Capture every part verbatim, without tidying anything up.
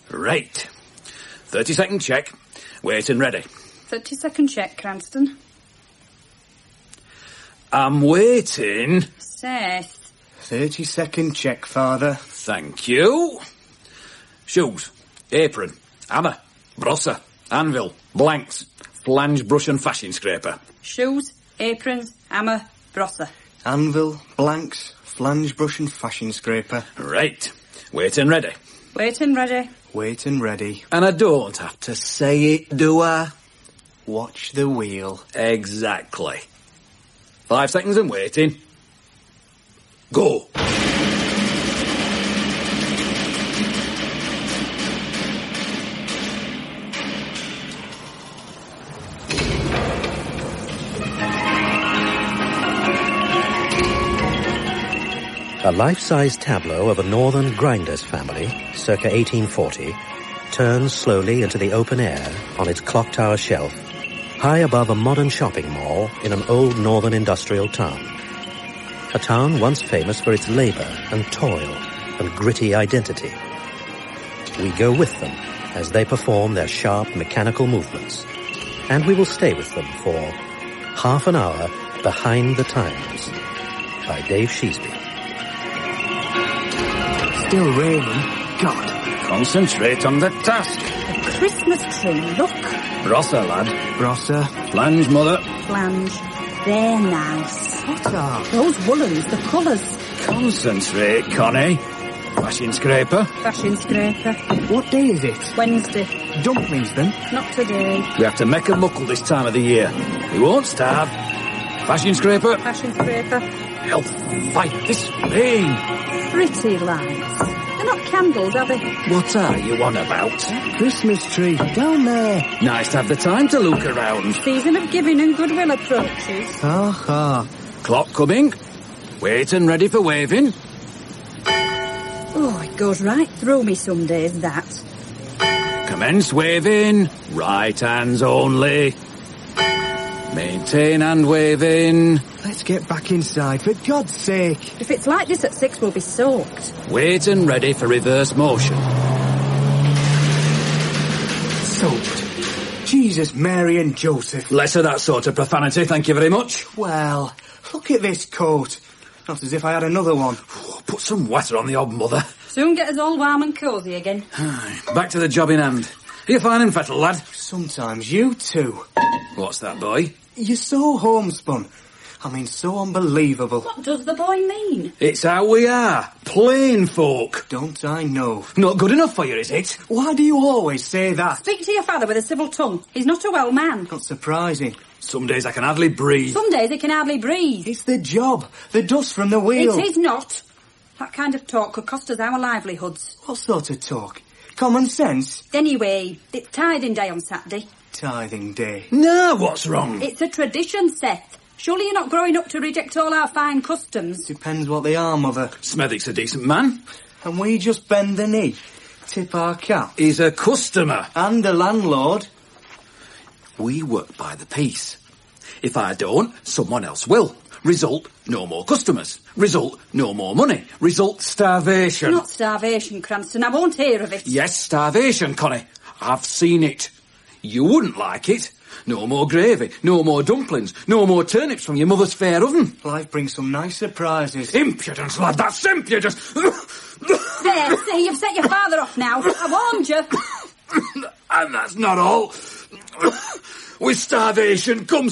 Right. thirty second check. Wait and ready. thirty second check, Cranston. I'm waiting. Seth. thirty second check, Father. Thank you. Shoes, apron, hammer, brosser, anvil, blanks, flange, brush and fashion scraper. Shoes, aprons, hammer, brosser. Anvil, blanks, flange, brush and fashion scraper. Right. Wait and ready. Wait and ready. Wait and ready. And I don't have to say it, do I? Watch the wheel. Exactly. Five seconds and waiting. Go. A life-size tableau of a northern grinders family, circa eighteen forty, turns slowly into the open air on its clock tower shelf, high above a modern shopping mall in an old northern industrial town. A town once famous for its labor and toil and gritty identity. We go with them as they perform their sharp mechanical movements, and we will stay with them for half an hour behind the times by Dave Sheasby. Still raining. God. Concentrate on the task. A Christmas tree, look. Brosser, lad. Brosser. Flange, mother. Flange. They're nice. What are? Those woolens, the colours. Concentrate, Connie. Fashion scraper. Fashion scraper. What day is it? Wednesday. Dumplings, then? Not today. We have to make a muckle this time of the year. We won't starve. Fashion scraper. Fashion scraper. Help fight this rain. Pretty lights. They're not candles, are they? What are you on about? Christmas tree. Down there. Nice to have the time to look around. Season of giving and goodwill approaches. Ha ha. Clock coming. Wait and ready for waving. Oh, it goes right through me some days, that. Commence waving. Right hands only. Maintain hand waving. Let's get back inside, for God's sake. If it's like this at six, we'll be soaked. Wait and ready for reverse motion. Soaked. Jesus, Mary and Joseph. Less of that sort of profanity, thank you very much. Well, look at this coat. Not as if I had another one. Put some wetter on the odd mother. Soon get us all warm and cosy again. Back to the job in hand. Are you finding fettle, lad? Sometimes you too. What's that, boy? You're so homespun. I mean, so unbelievable. What does the boy mean? It's how we are. Plain folk. Don't I know? Not good enough for you, is it? Why do you always say that? Speak to your father with a civil tongue. He's not a well man. Not surprising. Some days I can hardly breathe. Some days he can hardly breathe. It's the job. The dust from the wheel. It is not. That kind of talk could cost us our livelihoods. What sort of talk? Common sense? Anyway, it's tithing day on Saturday. Tithing day. No, what's wrong? It's a tradition, Seth. Surely you're not growing up to reject all our fine customs. Depends what they are, Mother. Smethwick's a decent man. And we just bend the knee, tip our cap. He's a customer. And a landlord. We work by the piece. If I don't, someone else will. Result, no more customers. Result, no more money. Result, starvation. Not starvation, Cranston. I won't hear of it. Yes, starvation, Connie. I've seen it. You wouldn't like it. No more gravy, no more dumplings, no more turnips from your mother's fair oven. Life brings some nice surprises. Impudence, lad, that's impudence. There, see, you've set your father off now. I warned you. And that's not all. With starvation comes...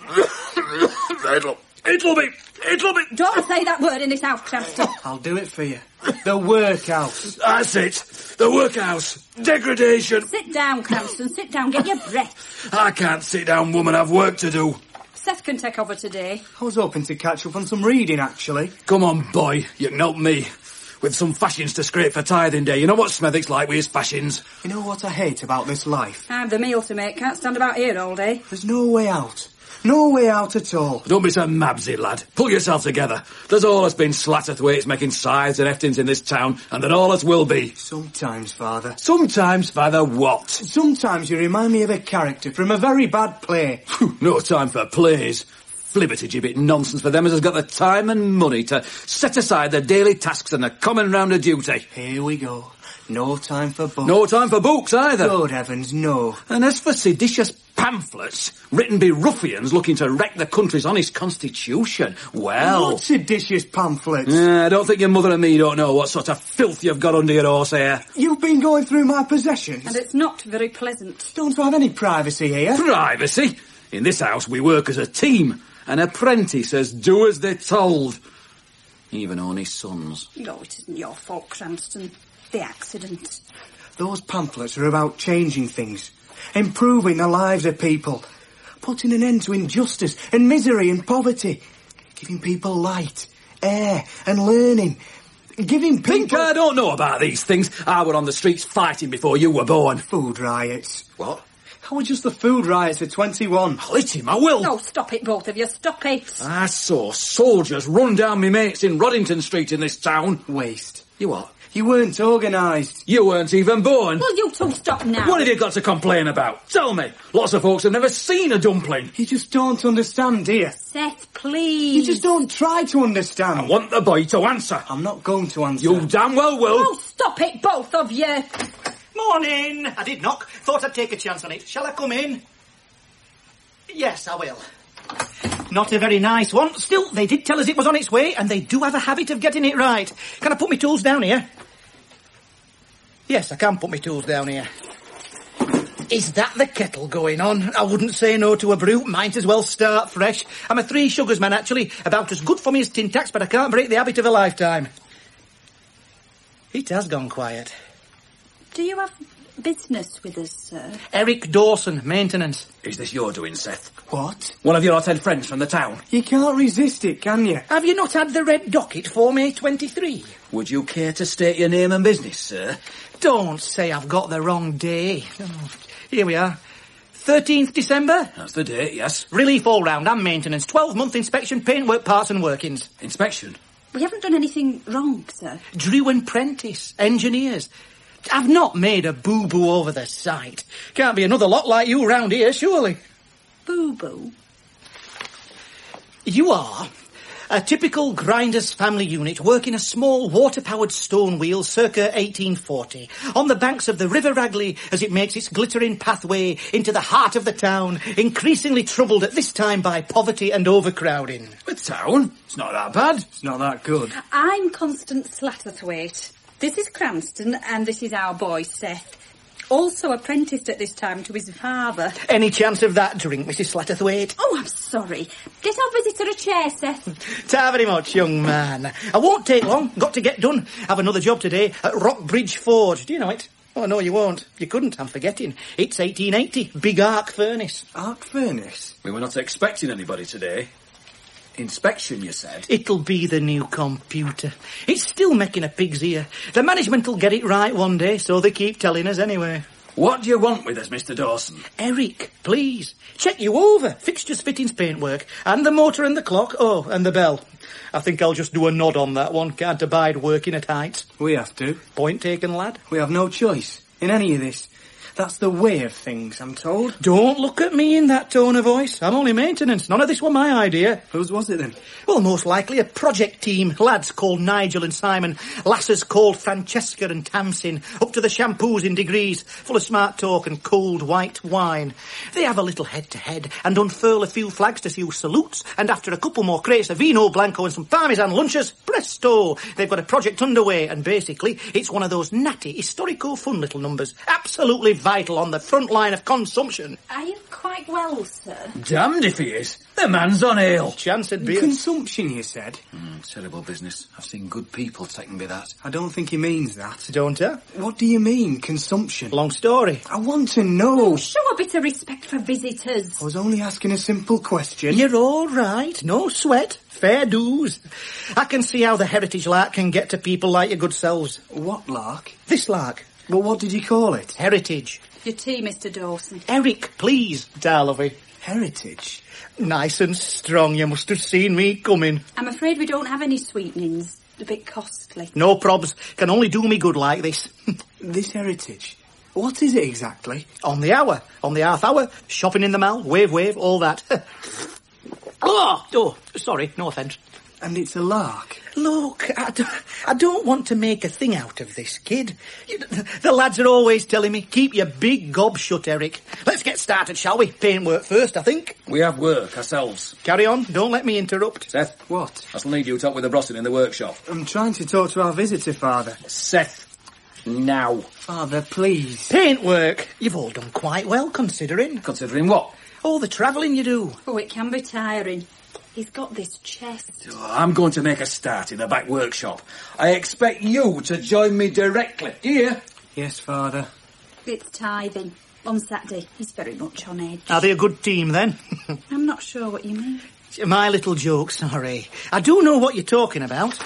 it'll, it'll be, it'll be... Don't say that word in this house, Cranston. I'll do it for you. The workhouse. That's it. The workhouse. Degradation. Sit down, Cranston. Sit down. Get your breath. I can't sit down, woman. I've work to do. Seth can take over today. I was hoping to catch up on some reading, actually. Come on, boy. You can help me. With some fashions to scrape for tithing day. You know what Smethwick's like with his fashions? You know what I hate about this life? I have the meal to make. Can't stand about here all day. There's no way out. No way out at all. Don't be so mabsy, lad. Pull yourself together. There's allus been slattered ways making sides and eftings in this town, and there allus will be. Sometimes, Father. Sometimes, Father, what? Sometimes you remind me of a character from a very bad play. No time for plays. Flibbertigibbet nonsense for them as has got the time and money to set aside their daily tasks and the common round of duty. Here we go. No time for books. No time for books either. Good heavens, no. And as for seditious pamphlets written by ruffians looking to wreck the country's honest constitution, well... What seditious pamphlets? Uh, I don't think your mother and me don't know what sort of filth you've got under your horse here. You've been going through my possessions. And it's not very pleasant. Don't have any privacy here. Privacy? In this house we work as a team. An apprentices do as they're told. Even honest sons. No, it isn't your fault, Cranston. The accident. Those pamphlets are about changing things. Improving the lives of people. Putting an end to injustice and misery and poverty. Giving people light, air and learning. Giving people... Think I don't know about these things? I were on the streets fighting before you were born. Food riots. What? How were just the food riots at twenty-one? I'll hit him, I will. No, stop it, both of you. Stop it. I saw soldiers run down me mates in Roddington Street in this town. Waste. You what? You weren't organised. You weren't even born. Well, you two stop now. What have you got to complain about? Tell me. Lots of folks have never seen a dumpling. You just don't understand, dear. Seth, please. You just don't try to understand. I want the boy to answer. I'm not going to answer. You damn well will. Oh, stop it, both of you. Morning! I did knock. Thought I'd take a chance on it. Shall I come in? Yes, I will. Not a very nice one. Still, they did tell us it was on its way, and they do have a habit of getting it right. Can I put my tools down here? Yes, I can put my tools down here. Is that the kettle going on? I wouldn't say no to a brew. Might as well start fresh. I'm a three sugars man, actually. About as good for me as tin tacks, but I can't break the habit of a lifetime. It has gone quiet. Do you have business with us, sir? Eric Dawson, maintenance. Is this your doing, Seth? What? One of your odd friends from the town? You can't resist it, can you? Have you not had the red docket for May twenty-three? Would you care to state your name and business, sir? Don't say I've got the wrong day. Oh, here we are. thirteenth December. That's the date, yes. Relief all round and maintenance. twelve-month inspection, paintwork, parts and workings. Inspection? We haven't done anything wrong, sir. Drew and Prentice, engineers. I've not made a boo-boo over the site. Can't be another lot like you round here, surely. Boo-boo? You are a typical Grinders family unit working a small water-powered stone wheel circa eighteen forty on the banks of the River Ragley as it makes its glittering pathway into the heart of the town, increasingly troubled at this time by poverty and overcrowding. The town? It's not that bad. It's not that good. I'm Constance Slatterthwaite. This is Cranston, and this is our boy, Seth. Also apprenticed at this time to his father. Any chance of that drink, Missus Slatterthwaite? Oh, I'm sorry. Get our visitor a chair, Seth. Ta very much, young man. I won't take long. Got to get done. Have another job today at Rockbridge Forge. Do you know it? Oh, no, you won't. You couldn't. I'm forgetting. It's eighteen eighty. Big arc furnace. Arc furnace? We were not expecting anybody today. Inspection, you said? It'll be the new computer. It's still making a pig's ear. The management will get it right one day, so they keep telling us anyway. What do you want with us, Mister Dawson? Eric, please. Check you over. Fixtures, fittings, paintwork. And the motor and the clock. Oh, and the bell. I think I'll just do a nod on that one. Can't abide working at heights. We have to. Point taken, lad. We have no choice in any of this. That's the way of things, I'm told. Don't look at me in that tone of voice. I'm only maintenance. None of this were my idea. Whose was it then? Well, most likely a project team. Lads called Nigel and Simon. Lasses called Francesca and Tamsin. Up to the shampoos in degrees. Full of smart talk and cold white wine. They have a little head-to-head and unfurl a few flags to see who salutes. And after a couple more crates of Vino Blanco and some Parmesan lunches, presto! They've got a project underway. And basically, it's one of those natty, historical fun little numbers. Absolutely vital on the front line of consumption. Are you quite well, sir? Damned if he is. The man's on ale. Chance it'd be... Consumption, you said? Mm, terrible business. I've seen good people taken by that. I don't think he means that. Don't you? What do you mean, consumption? Long story. I want to know. Oh, show a bit of respect for visitors. I was only asking a simple question. You're all right. No sweat. Fair dues. I can see how the heritage lark can get to people like your good selves. What lark? This lark. Well, what did you call it? Heritage. Your tea, Mister Dawson. Eric, please, Darlovey. Heritage? Nice and strong. You must have seen me coming. I'm afraid we don't have any sweetenings. A bit costly. No probs. Can only do me good like this. This heritage? What is it exactly? On the hour. On the half hour. Shopping in the mall. Wave, wave. All that. oh, oh, sorry. No offence. And it's a lark? Look, I don't, I don't want to make a thing out of this, kid. You, the lads are always telling me, keep your big gob shut, Eric. Let's get started, shall we? Paintwork first, I think. We have work ourselves. Carry on, don't let me interrupt. Seth, What? I still need you to talk with the Brosnan in the workshop. I'm trying to talk to our visitor, Father. Seth, now. Father, please. Paintwork? You've all done quite well, considering. Considering what? All the travelling you do. Oh, it can be tiring. He's got this chest. Oh, I'm going to make a start in the back workshop. I expect you to join me directly. Do you hear? Yes, Father. It's tithing. On Saturday, he's very much on edge. Are they a good team, then? I'm not sure what you mean. My little joke, sorry. I do know what you're talking about.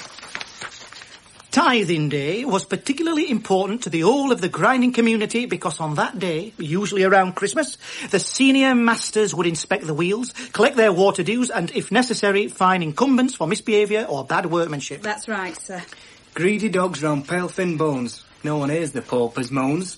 Tithing Day was particularly important to the whole of the grinding community because on that day, usually around Christmas, the senior masters would inspect the wheels, collect their water dues and, if necessary, fine incumbents for misbehaviour or bad workmanship. That's right, sir. Greedy dogs round pale thin bones. No one hears the pauper's moans.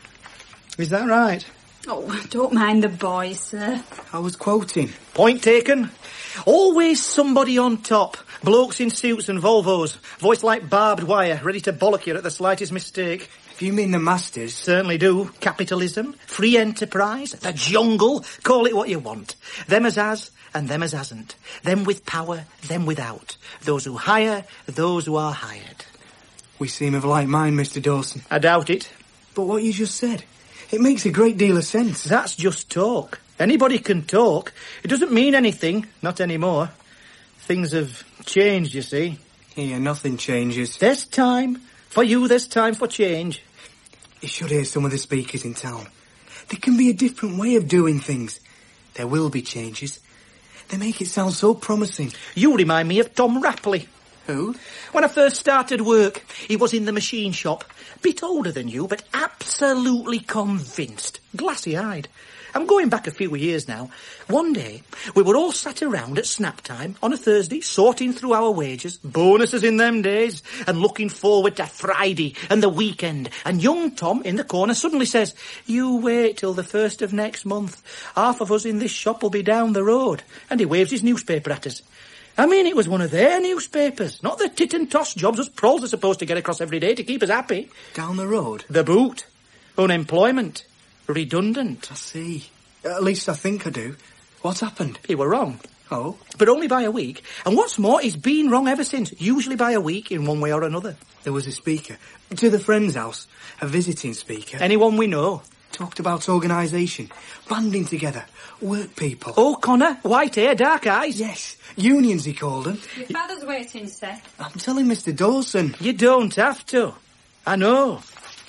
Is that right? Oh, don't mind the boys, sir. I was quoting. Point taken. Always somebody on top. Blokes in suits and Volvos. Voice like barbed wire, ready to bollock you at the slightest mistake. If you mean the masters... Certainly do. Capitalism, free enterprise, the jungle, call it what you want. Them as has and them as hasn't. Them with power, them without. Those who hire, those who are hired. We seem of like mind, Mister Dawson. I doubt it. But what you just said, it makes a great deal of sense. That's just talk. Anybody can talk. It doesn't mean anything, not anymore. Things have changed, you see. Here, nothing changes. There's time. For you, there's time for change. You should hear some of the speakers in town. There can be a different way of doing things. There will be changes. They make it sound so promising. You remind me of Tom Rapley. Who? When I first started work, he was in the machine shop. Bit older than you, but absolutely convinced. Glassy-eyed. I'm going back a few years now. One day, we were all sat around at snap time on a Thursday, sorting through our wages, bonuses in them days, and looking forward to Friday and the weekend. And young Tom in the corner suddenly says, "You wait till the first of next month. Half of us in this shop will be down the road." And he waves his newspaper at us. I mean, it was one of their newspapers, not the tit and toss jobs us proles are supposed to get across every day to keep us happy. Down the road? The boot. Unemployment. Redundant. I see. At least I think I do. What happened? You were wrong. Oh? But only by a week. And what's more, he's been wrong ever since, usually by a week in one way or another. There was a speaker. To the friend's house. A visiting speaker. Anyone we know. Talked about organisation. Banding together. Work people. O'Connor, white hair, dark eyes. Yes. Unions, he called them. Your father's waiting, Seth. I'm telling Mister Dawson. You don't have to. I know.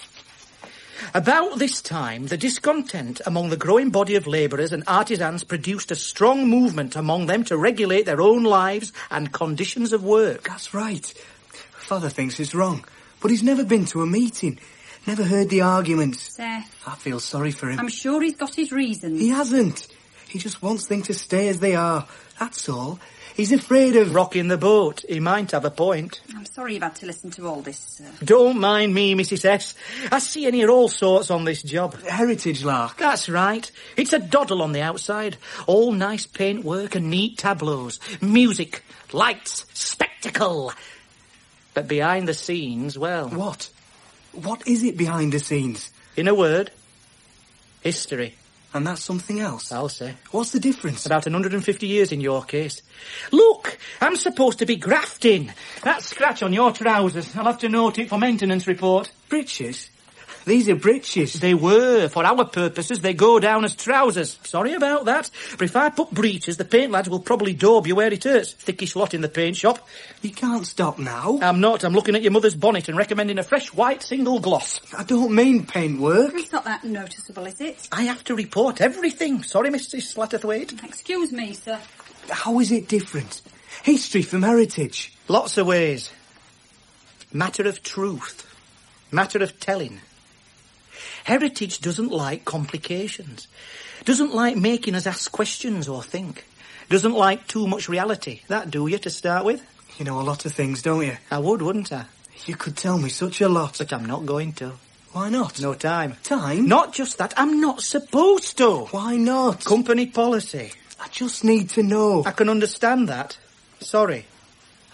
About this time, the discontent among the growing body of labourers and artisans produced a strong movement among them to regulate their own lives and conditions of work. That's right. Father thinks it's wrong, but he's never been to a meeting, never heard the arguments. Seth. I feel sorry for him. I'm sure he's got his reasons. He hasn't. He just wants things to stay as they are. That's all. He's afraid of... Rocking the boat. He might have a point. I'm sorry you've had to listen to all this, sir. Don't mind me, Missus S. I see and hear all sorts on this job. Heritage lark. That's right. It's a doddle on the outside. All nice paintwork and neat tableaus. Music, lights, spectacle. But behind the scenes, well... What? What is it behind the scenes? In a word, history. And that's something else? I'll say. What's the difference? About one hundred fifty years in your case. Look, I'm supposed to be grafting. That scratch on your trousers, I'll have to note it for maintenance report. Breeches? These are breeches. They were. For our purposes, they go down as trousers. Sorry about that. But if I put breeches, the paint lads will probably daub you where it hurts. Thickish lot in the paint shop. You can't stop now. I'm not. I'm looking at your mother's bonnet and recommending a fresh white single gloss. I don't mean paint work. It's not that noticeable, is it? I have to report everything. Sorry, Missus Slatterthwaite. Excuse me, sir. How is it different? History from heritage. Lots of ways. Matter of truth. Matter of telling. Heritage doesn't like complications. Doesn't like making us ask questions or think. Doesn't like too much reality. That do you to start with? You know a lot of things, don't you? I would, wouldn't I? You could tell me such a lot. But I'm not going to. Why not? No time. Time? Not just that. I'm not supposed to. Why not? Company policy. I just need to know. I can understand that. Sorry.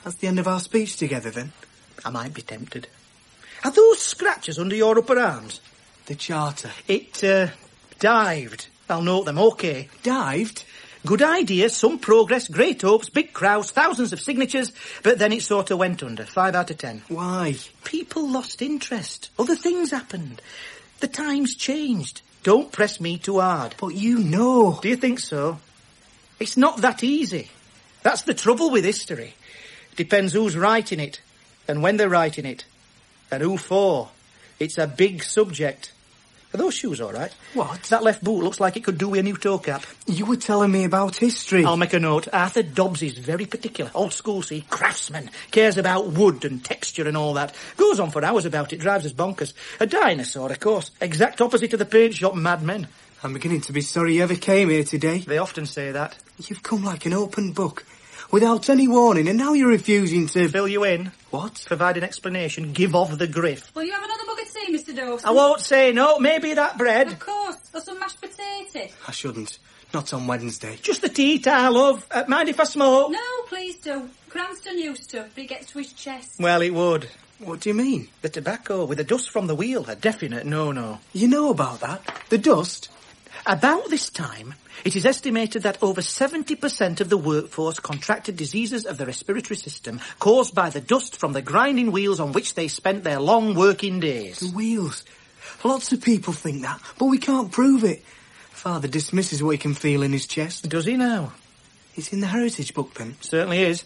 That's the end of our speech together, then? I might be tempted. Are those scratches under your upper arms? The charter. It, uh, dived. I'll note them, OK. Dived? Good idea, some progress, great hopes, big crowds, thousands of signatures, but then it sort of went under. Five out of ten. Why? People lost interest. Other things happened. The times changed. Don't press me too hard. But you know. Do you think so? It's not that easy. That's the trouble with history. Depends who's writing it, and when they're writing it, and who for. It's a big subject. Are those shoes all right? What? That left boot looks like it could do with a new toe cap. You were telling me about history. I'll make a note. Arthur Dobbs is very particular. Old school, see, craftsman. Cares about wood and texture and all that. Goes on for hours about it, drives us bonkers. A dinosaur, of course. Exact opposite of the paint shop madmen. I'm beginning to be sorry you ever came here today. They often say that. You've come like an open book, without any warning, and now you're refusing to... Fill you in. What? Provide an explanation. Give off the griff. Will you have another mug of tea, Mister Dawson? I won't say no. Maybe that bread. Of course. Or some mashed potato. I shouldn't. Not on Wednesday. Just the tea, tar, love. Uh, mind if I smoke? No, please do. Cranston used to, but it gets to his chest. Well, it would. What do you mean? The tobacco with the dust from the wheel. A definite no-no. You know about that? The dust? About this time, it is estimated that over seventy percent of the workforce contracted diseases of the respiratory system caused by the dust from the grinding wheels on which they spent their long working days. The wheels. Lots of people think that, but we can't prove it. Father dismisses what he can feel in his chest. Does he now? It's in the heritage book, then. Certainly is.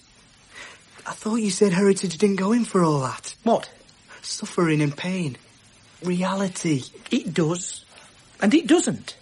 I thought you said heritage didn't go in for all that. What? Suffering and pain. Reality. It does. And it doesn't.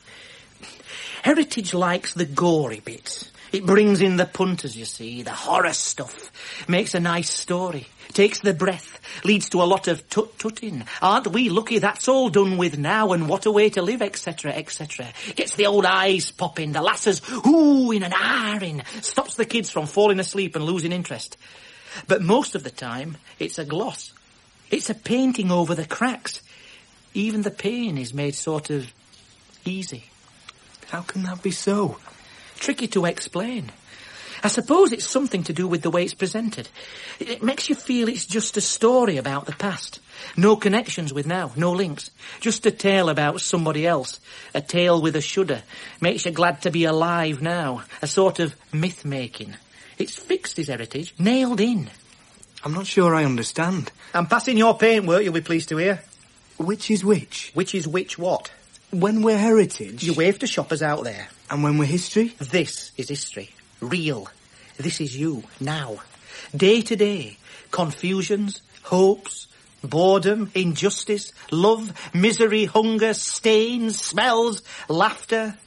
Heritage likes the gory bits. It brings in the punters, you see, the horror stuff. Makes a nice story. Takes the breath. Leads to a lot of tut-tutting. Aren't we lucky that's all done with now, and what a way to live, et cetera, et cetera. Gets the old eyes popping, the lasses oohing and ahhing. Stops the kids from falling asleep and losing interest. But most of the time, it's a gloss. It's a painting over the cracks. Even the pain is made sort of easy. How can that be so? Tricky to explain. I suppose it's something to do with the way it's presented. It makes you feel it's just a story about the past. No connections with now, no links. Just a tale about somebody else. A tale with a shudder. Makes you glad to be alive now. A sort of myth-making. It's fixed, his heritage. Nailed in. I'm not sure I understand. I'm passing your paintwork, you'll be pleased to hear. Which is which? Which is which what? When we're heritage... You wave to shoppers out there. And when we're history? This is history. Real. This is you, now. Day to day. Confusions, hopes, boredom, injustice, love, misery, hunger, stains, smells, laughter,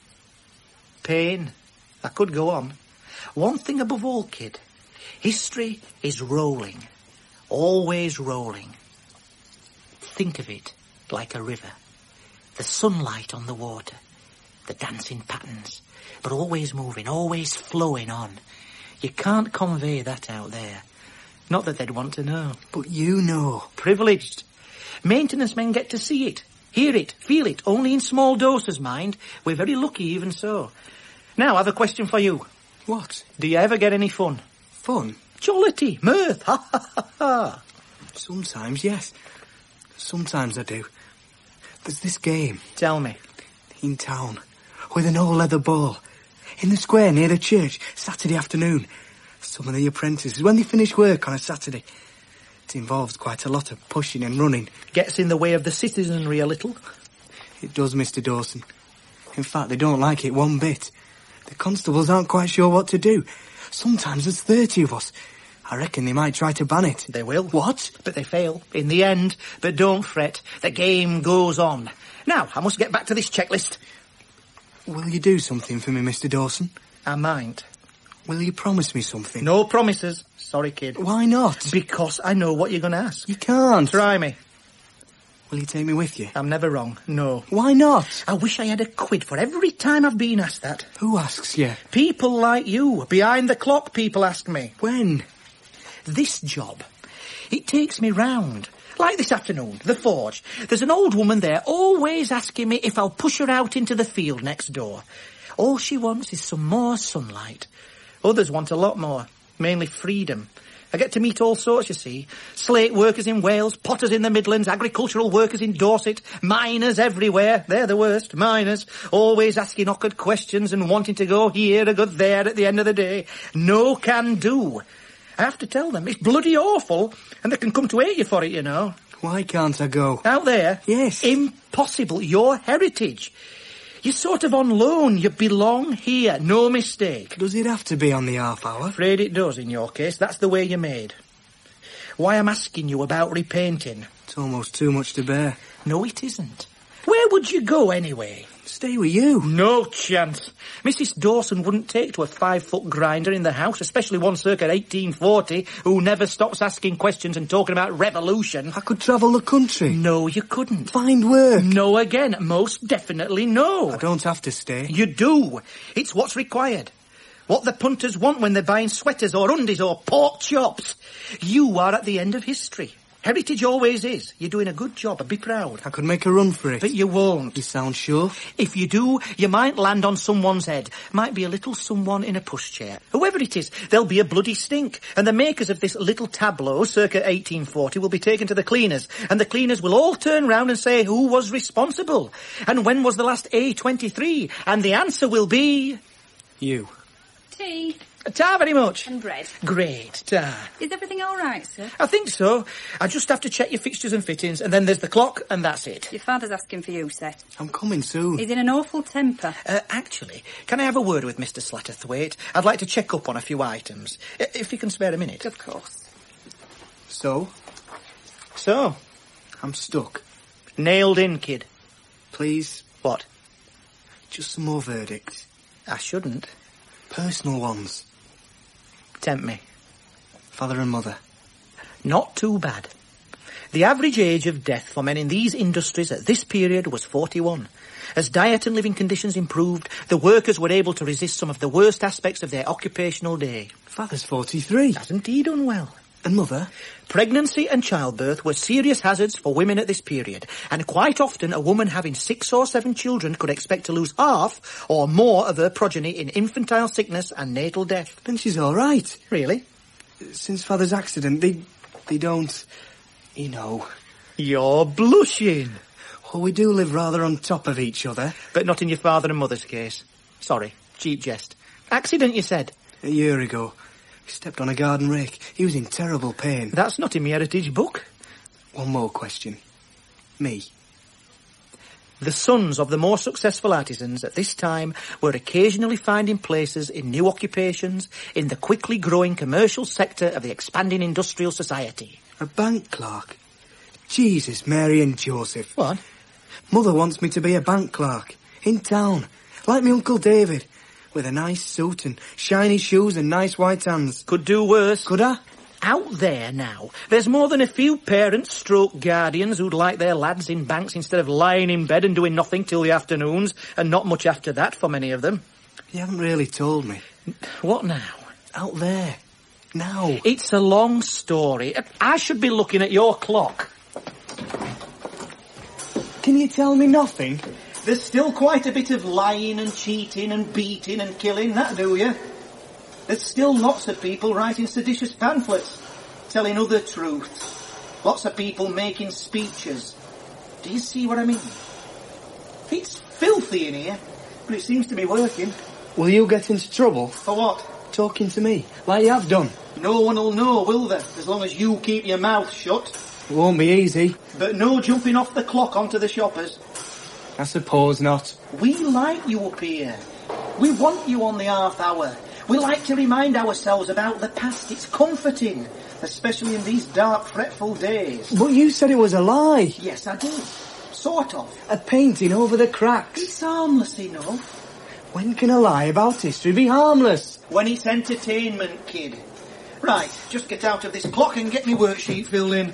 pain. I could go on. One thing above all, kid. History is rolling. Always rolling. Think of it like a river. The sunlight on the water. The dancing patterns. But always moving, always flowing on. You can't convey that out there. Not that they'd want to know. But you know. Privileged. Maintenance men get to see it, hear it, feel it, only in small doses, mind. We're very lucky even so. Now, I have a question for you. What? Do you ever get any fun? Fun? Jollity, mirth, ha ha ha ha. Sometimes, yes. Sometimes I do. There's this game. Tell me. In town. With an old leather ball. In the square near the church. Saturday afternoon. Some of the apprentices, when they finish work on a Saturday. It involves quite a lot of pushing and running. Gets in the way of the citizenry a little. It does, Mister Dawson. In fact, they don't like it one bit. The constables aren't quite sure what to do. Sometimes there's thirty of us. I reckon they might try to ban it. They will. What? But they fail. In the end. But don't fret. The game goes on. Now, I must get back to this checklist. Will you do something for me, Mister Dawson? I might. Will you promise me something? No promises. Sorry, kid. Why not? Because I know what you're going to ask. You can't. Try me. Will you take me with you? I'm never wrong. No. Why not? I wish I had a quid for every time I've been asked that. Who asks you? People like you. Behind the clock, people ask me. When? This job. It takes me round. Like this afternoon, the forge. There's an old woman there always asking me if I'll push her out into the field next door. All she wants is some more sunlight. Others want a lot more. Mainly freedom. I get to meet all sorts, you see. Slate workers in Wales, potters in the Midlands, agricultural workers in Dorset, miners everywhere. They're the worst, miners. Always asking awkward questions and wanting to go here or go there at the end of the day. No can do. I have to tell them, it's bloody awful, and they can come to hate you for it, you know. Why can't I go? Out there? Yes. Impossible. Your heritage. You're sort of on loan. You belong here. No mistake. Does it have to be on the half hour? Afraid it does in your case. That's the way you're made. Why I'm asking you about repainting. It's almost too much to bear. No, it isn't. Where would you go anyway? Stay with you. No chance. Missus Dawson wouldn't take to a five-foot grinder in the house, especially one circa eighteen forty, who never stops asking questions and talking about revolution. I could travel the country. No, you couldn't. Find work. No again. Most definitely no. I don't have to stay. You do. It's what's required. What the punters want when they're buying sweaters or undies or pork chops. You are at the end of history. Heritage always is. You're doing a good job. I'd be proud. I could make a run for it. But you won't. You sound sure? If you do, you might land on someone's head. Might be a little someone in a pushchair. Whoever it is, there'll be a bloody stink. And the makers of this little tableau, circa eighteen forty, will be taken to the cleaners. And the cleaners will all turn round and say who was responsible. And when was the last A twenty-three? And the answer will be... You. Tea. Ta very much. And bread. Great, ta. Is everything all right, sir? I think so. I just have to check your fixtures and fittings, and then there's the clock, and that's it. Your father's asking for you, Seth. I'm coming soon. He's in an awful temper. Uh, actually, can I have a word with Mister Slatterthwaite? I'd like to check up on a few items. I- If you can spare a minute. Of course. So? So? I'm stuck. Nailed in, kid. Please, What? just some more verdicts. I shouldn't. Personal ones. Tempt me. Father and mother. Not too bad. The average age of death for men in these industries at this period was forty-one. As diet and living conditions improved, the workers were able to resist some of the worst aspects of their occupational day. Father's forty-three. Hasn't he done well? And mother? Pregnancy and childbirth were serious hazards for women at this period, and quite often a woman having six or seven children could expect to lose half or more of her progeny in infantile sickness and natal death. Then she's all right. Really? Since Father's accident, they... they don't... you know... You're blushing. Well, we do live rather on top of each other. But not in your father and mother's case. Sorry, cheap jest. Accident, you said? A year ago. He stepped on a garden rake. He was in terrible pain. That's not in my heritage book. One more question. Me. The sons of the more successful artisans at this time were occasionally finding places in new occupations in the quickly growing commercial sector of the expanding industrial society. A bank clerk? Jesus, Mary and Joseph. What? Mother wants me to be a bank clerk. In town. Like me Uncle David. With a nice suit and shiny shoes and nice white hands. Could do worse. Could I? Out there now, there's more than a few parents stroke guardians who'd like their lads in banks instead of lying in bed and doing nothing till the afternoons, and not much after that for many of them. You haven't really told me. What now? Out there. Now. It's a long story. I should be looking at your clock. Can you tell me nothing? There's still quite a bit of lying and cheating and beating and killing, that do you? There's still lots of people writing seditious pamphlets, telling other truths. Lots of people making speeches. Do you see what I mean? It's filthy in here, but it seems to be working. Will you get into trouble? For what? Talking to me, like you have done. No one will know, will there? As long as you keep your mouth shut. It won't be easy. But no jumping off the clock onto the shoppers. I suppose not. We like you up here. We want you on the half hour. We like to remind ourselves about the past. It's comforting, especially in these dark, fretful days. But you said it was a lie. Yes, I did. Sort of. A painting over the cracks. It's harmless enough. When can a lie about history be harmless? When it's entertainment, kid. Right, just get out of this clock and get me worksheet filled in.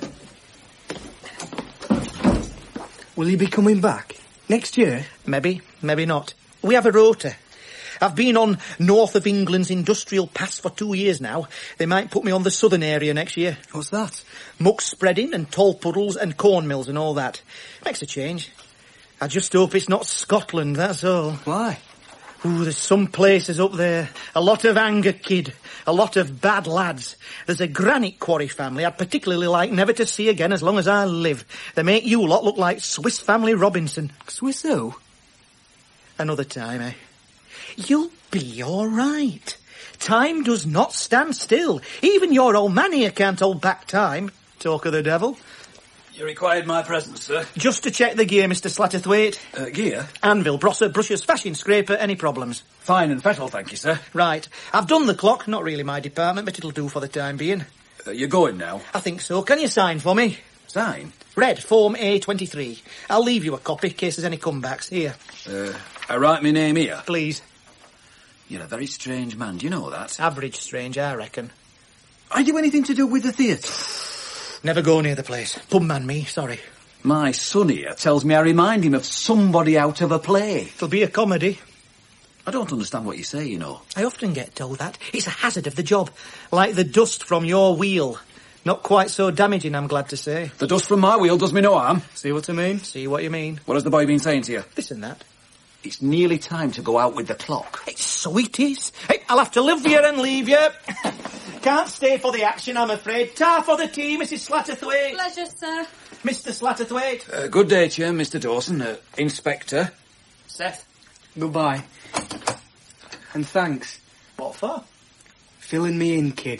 Will you be coming back? Next year? Maybe, maybe not. We have a rota. I've been on north of England's industrial pass for two years now. They might put me on the southern area next year. What's that? Muck spreading and tall puddles and corn mills and all that. Makes a change. I just hope it's not Scotland, that's all. Why? Ooh, there's some places up there. A lot of anger, kid. A lot of bad lads. There's a granite quarry family I'd particularly like never to see again as long as I live. They make you lot look like Swiss Family Robinson. Swiss who? Another time, eh? You'll be all right. Time does not stand still. Even your old man here can't hold back time. Talk of the devil. You required my presence, sir? Just to check the gear, Mister Slatterthwaite. Uh, gear? Anvil, brosser, brushes, fashion scraper, any problems? Fine and fettle, thank you, sir. Right. I've done the clock. Not really my department, but it'll do for the time being. Uh, you're going now? I think so. Can you sign for me? Sign? Red, Form A twenty-three. I'll leave you a copy in case there's any comebacks. Here. Uh, I write my name here? Please. You're a very strange man, do you know that? Average strange, I reckon. Are you anything to do with the theatre? Never go near the place. Pum man me, sorry. My son here tells me I remind him of somebody out of a play. It'll be a comedy. I don't understand what you say, you know. I often get told that. It's a hazard of the job. Like the dust from your wheel. Not quite so damaging, I'm glad to say. The dust from my wheel does me no harm. See what I mean? See what you mean. What has the boy been saying to you? This and that. It's nearly time to go out with the clock. Hey, so it is. Hey, I'll have to live here and leave you. Can't stay for the action, I'm afraid. Tar for the tea, Missus Slatterthwaite. Pleasure, sir. Mister Slatterthwaite. Uh, good day to you, Mister Dawson. Uh, Inspector. Seth. Goodbye. And thanks. What for? Filling me in, kid.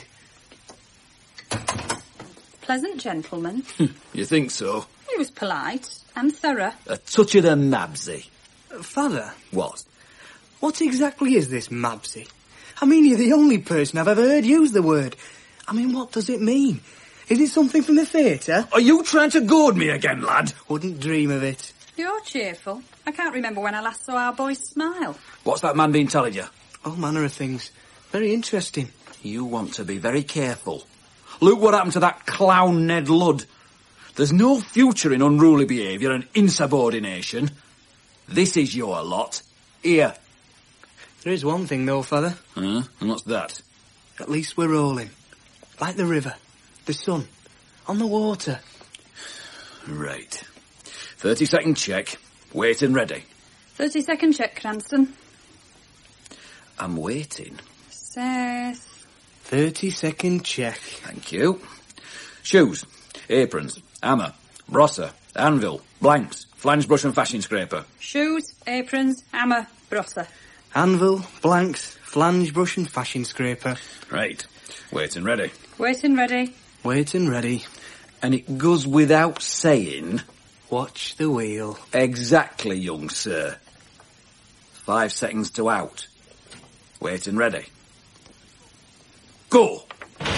Pleasant gentleman. You think so? He was polite and thorough. A touch of the Mabsy. Father, What? what exactly is this Mabsy? I mean, you're the only person I've ever heard use the word. I mean, what does it mean? Is it something from the theatre? Are you trying to goad me again, lad? Wouldn't dream of it. You're cheerful. I can't remember when I last saw our boy smile. What's that man been telling you? All manner of things. Very interesting. You want to be very careful. Look what happened to that clown Ned Ludd. There's no future in unruly behaviour and insubordination. This is your lot. Here. There is one thing, though, Father. Huh? And what's that? At least we're rolling. Like the river, the sun, on the water. Right. Thirty second check. Wait and ready. thirty second check, Cranston. I'm waiting. Seth. Thirty second check. Thank you. Shoes, aprons, hammer, brosser, anvil, blanks, flange brush and fashion scraper. Shoes, aprons, hammer, brosser. Anvil, blanks, flange brush and fashion scraper. Right. Wait and ready. Waiting ready. Waiting ready. And it goes without saying... Watch the wheel. Exactly, young sir. Five seconds to out. Wait and ready. Go!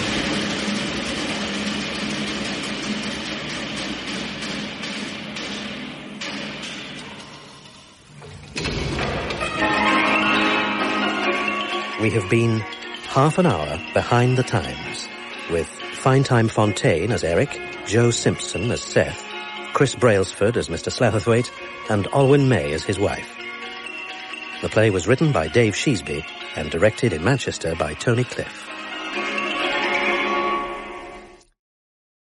We have been half an hour behind the times, with Fine Time Fontaine as Eric, Joe Simpson as Seth, Chris Brailsford as Mister Slatterthwaite, and Olwyn May as his wife. The play was written by Dave Sheasby and directed in Manchester by Tony Cliff.